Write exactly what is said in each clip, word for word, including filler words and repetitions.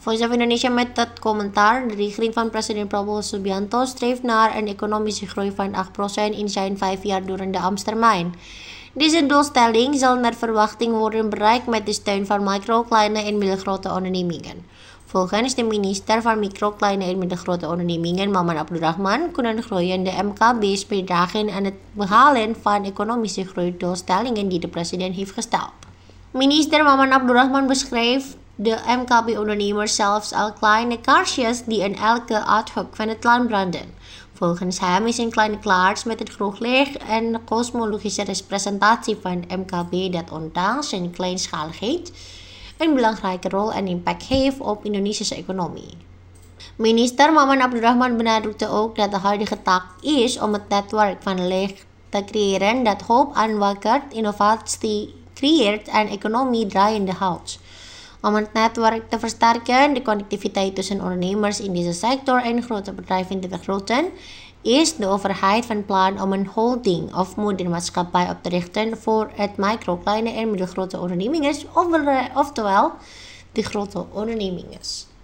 Voice of Indonesia met dat commentaar. De regering van president Prabowo Subianto streeft naar een economische groei van acht procent in zijn vijf jaar durende ambtstermijn. Deze doelstelling zal naar verwachting worden bereikt met de steun van micro, kleine en middelgrote ondernemingen. Volgens de minister van Micro, Kleine en Middelgrote Ondernemingen, Maman Abdurrahman, kunnen groeiende M K B's bijdragen aan het behalen van economische groeidoelstellingen die de president heeft gesteld. Minister Maman Abdurrahman beschreef de M K B-ondernemers zelfs als kleine kaarsjes die in elke uithoek van het land branden. Volgens hem is een kleine klaars met het grooglicht en kosmologische representatie van M K B dat ondanks zijn kleinschaligheid een belangrijke rol en impact heeft op Indonesische economie. Minister Maman Abdurrahman benadrukte ook dat de huidige taak is om het netwerk van licht te creëren dat hoop aanwakkert, innovatie creëert en economie draaiende houdt. Om het netwerk te versterken, de connectiviteit tussen ondernemers in deze sector en grote bedrijven te vergroten, is de overheid van plan om een holding of moedermaatschappij op te richten voor het micro, kleine en middelgrote ondernemingen, oftewel de grote ondernemingen.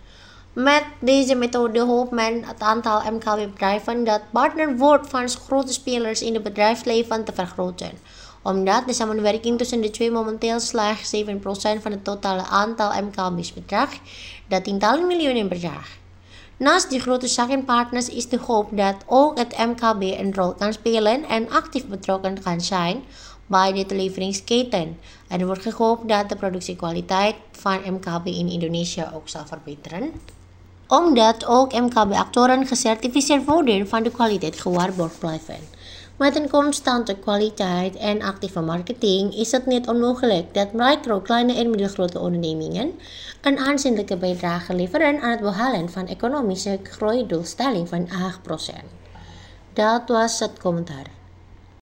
Met deze methode hoopt men het aantal M K B-bedrijven dat partner wordt van grote spelers in het bedrijfsleven te vergroten, omdat de samenwerking tussen de twee momenteel slechts zeven procent van het totale aantal M K B's bedraagt, dat tientallen miljoenen bedraagt. Naast die grote zakenpartners is de hoop dat ook het M K B een rol kan spelen en actief betrokken kan zijn bij de leveringsketen. Er wordt gehoopt dat de productiekwaliteit van M K B in Indonesië ook zal verbeteren, omdat ook M K B-actoren gecertificeerd worden van de kwaliteit gewaarborgd blijven. Met een constante kwaliteit en actieve marketing is het niet onmogelijk dat micro, kleine en middelgrote ondernemingen een aanzienlijke bijdrage leveren aan het behalen van economische groeidoelstelling van acht procent. Dat was het commentaar.